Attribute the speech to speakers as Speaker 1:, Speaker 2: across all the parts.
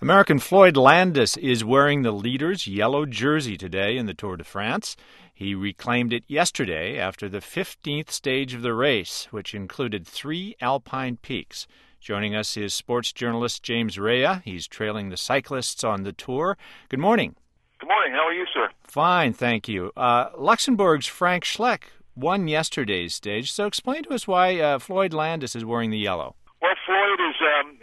Speaker 1: American Floyd Landis is wearing the leader's yellow jersey today in the Tour de France. He reclaimed it yesterday after the 15th stage of the race, which included 3 alpine peaks. Joining us is sports journalist James Rea. He's trailing the cyclists on the Tour. Good morning.
Speaker 2: Good morning. How are you, sir?
Speaker 1: Fine, thank you. Luxembourg's Frank Schleck won yesterday's stage, so explain to us why Floyd Landis is wearing the yellow.
Speaker 2: Well, Floyd is,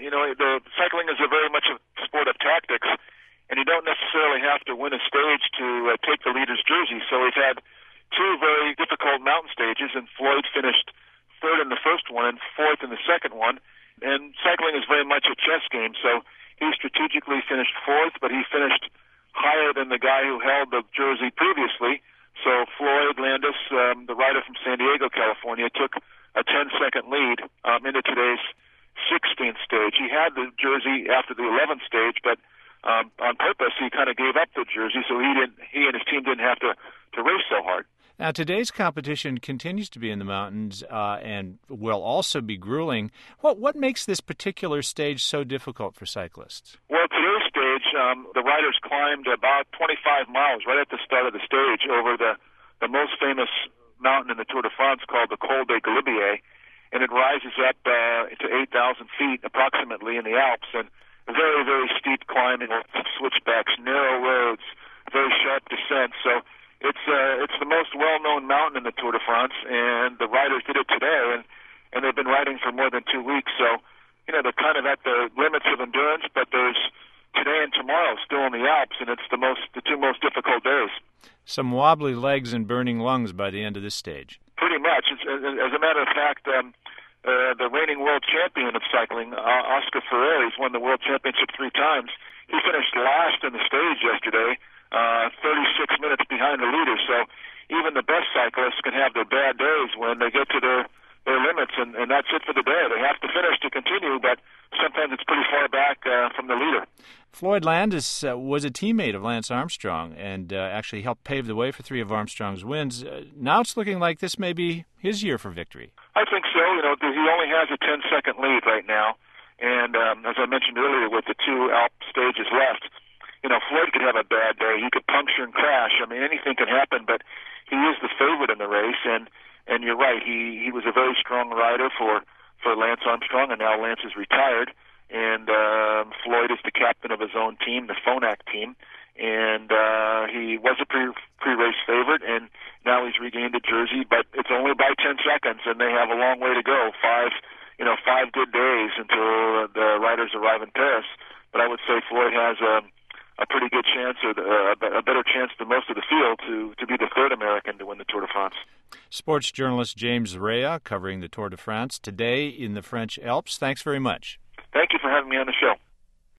Speaker 2: the cycling is very much a sport of tactics, and you don't necessarily have to win a stage to take the leader's jersey. So we've had 2 very difficult mountain stages, and Floyd finished 3rd in the first one and 4th in the second one. And cycling is very much a chess game, so he strategically finished 4th, but he finished higher than the guy who held the jersey previously. So Floyd Landis, the rider from San Diego, California, took a 10-second lead into today's 16th stage. He had the jersey after the 11th stage, but on purpose he kind of gave up the jersey so he and his team didn't have to race so hard.
Speaker 1: Now, today's competition continues to be in the mountains and will also be grueling. What makes this particular stage so difficult for cyclists?
Speaker 2: Well, today's stage, the riders climbed about 25 miles right at the start of the stage over the most famous mountain in the Tour de France called the Col de Galibier, and it rises up to 8,000 feet approximately in the Alps, and very, very steep climbing, switchbacks, narrow roads, very sharp descent. So it's the most well-known mountain in the Tour de France, and the riders did it today, and they've been riding for more than 2 weeks. So, they're kind of at the limits of endurance, but there's today and tomorrow still in the Alps, and it's the 2 most difficult days.
Speaker 1: Some wobbly legs and burning lungs by the end of this stage.
Speaker 2: Pretty much. As a matter of fact, the reigning world champion of cycling, Oscar Freire, won the world championship 3 times. He finished last in the stage yesterday, 36 minutes behind the leader. So even the best cyclists can have their bad days when they get to their limits, and that's it for the day. They have to finish to continue, but sometimes it's pretty far back from the leader.
Speaker 1: Floyd Landis was a teammate of Lance Armstrong and actually helped pave the way for 3 of Armstrong's wins. Now it's looking like this may be his year for victory.
Speaker 2: I think so. He only has a 10-second lead right now, and as I mentioned earlier, with the 2 Alp stages left, Floyd could have a bad day. He could puncture and crash. I mean, anything can happen, but he is the favorite in the race, and you're right. He was a very strong rider for Lance Armstrong, and now Lance is retired, and Floyd is the captain of his own team, the Phonak team, and he was a pre-race favorite, and now he's regained a jersey, but it's only by 10 seconds, and they have a long way to go. 5 good days until the riders arrive in Paris. But I would say Floyd has a pretty good chance, or a better chance than most of the field, to be the 3rd American to win the Tour de France.
Speaker 1: Sports journalist James Rea covering the Tour de France today in the French Alps. Thanks very much.
Speaker 2: Thank you for having me on the show.